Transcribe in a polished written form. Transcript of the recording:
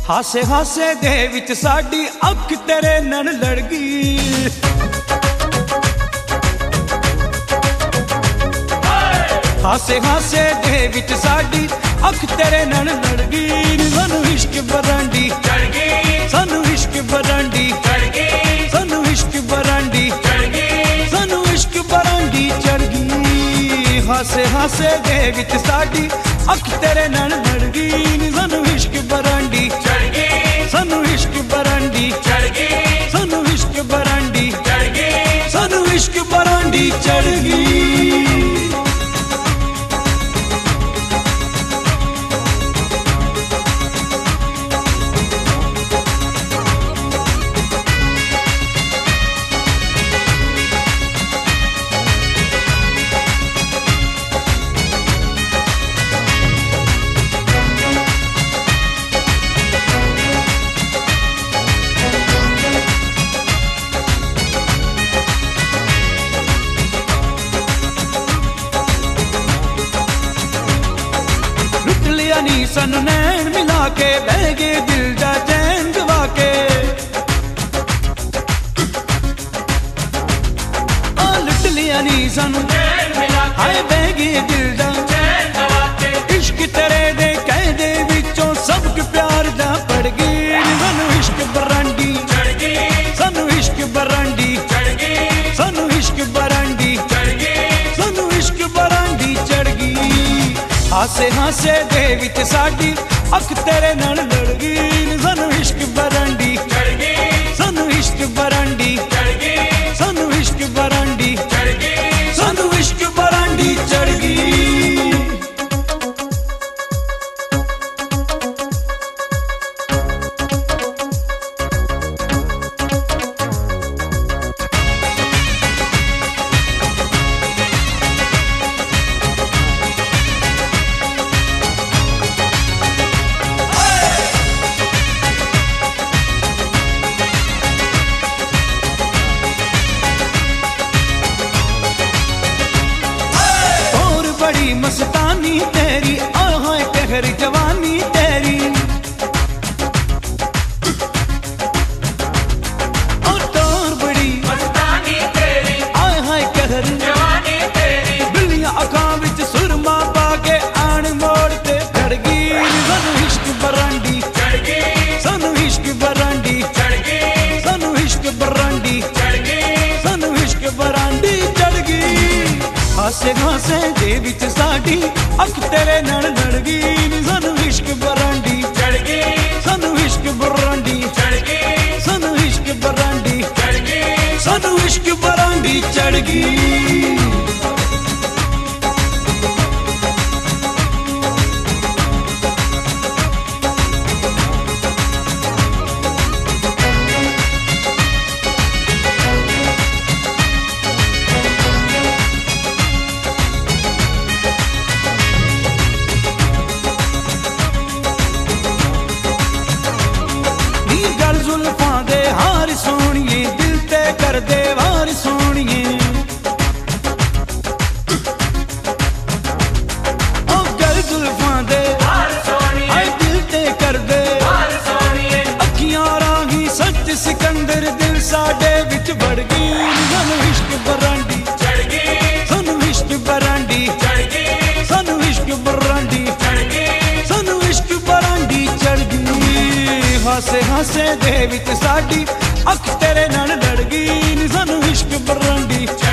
हासे हासे दे विच साडी अख तेरे नाल लड़ गई। हासे हासे दे विच साडी अख तेरे नाल लड़ गई। सानू इश्क बरांडी चढ़ गई, सानू इश्क बरांडी चढ़ गई, सानू इश्क बरांडी चढ़ गई, सानू इश्क बरांडी चढ़ गई। हासे हासे दे विच साडी अख तेरे नाल लड़ गई। सानू इश्क बरांडी चढ़ गई, सानू इश्क बरांडी चढ़ गई, सानू इश्क बरांडी चढ़ गई, सानू इश्क बरांडी चढ़ गई। नी सन नैन मिला के बह गए दिल दा चैन गवा के। लुट लिया नी सन हाय बह गए दिल दा चैन गवा के। इश्क तेरे दे कहदे विचों सबक प्यार दा पड़ गई। सानू इश्क बरांडी चढ़ गई, सानू इश्क बरांडी चढ़ गई, सानू इश्क बरांडी चढ़ गई, सानू इश्क बरांडी चढ़ गई। हासे हासे दे विच साडी अख तेरे नाल लड़ गई। सानू इश्क बरांडी चढ़ गई, सानू इश्क बरांडी चढ़ गई, सानू इश्क बरांडी चढ़ गई, सानू इश्क बरांडी चढ़ गई। बड़ी मस्तानी तेरी आहाय कहर जवानी तेरी। और तोर बड़ी मस्तानी तेरी आहाय कहर जवानी तेरी। बिल्लियां अखां विच सुरमा पा के आन मोड़ ते खड़ गई। सानू इश्क बरांडी चढ़ गई, सानू इश्क बरांडी चढ़ गई, सानू इश्क बरांडी चढ़ गई, सानू इश्क बरांडी चढ़ गई। हासे हासे दे विच साडी अख तेरे नाल लड़ गई। सानू इश्क बरांडी चढ़ गई, सानू इश्क बरांडी चढ़ गई, सानू इश्क बरांडी चढ़ गई, सानू इश्क बरांडी चढ़ गई। जुल्फां दे हार सोहणिए दिल ते कर दे वार सोहणिए। ओ गल जुल्फां दे हार सोहणिए दिल ते कर दे वार सोहणिए। अखियां राही सच सिकंदर दिल साडे विच वड़ गई। सानू इश्क बरांडी चढ़ गई, सानू इश्क बरांडी चढ़ गई, सानू इश्क बरांडी चढ़ गई, सानू इश्क बरांडी चढ़ गई। हासे हासे दे विच साडी अख तेरे नाल लड़ गई। सानू इश्क बरांडी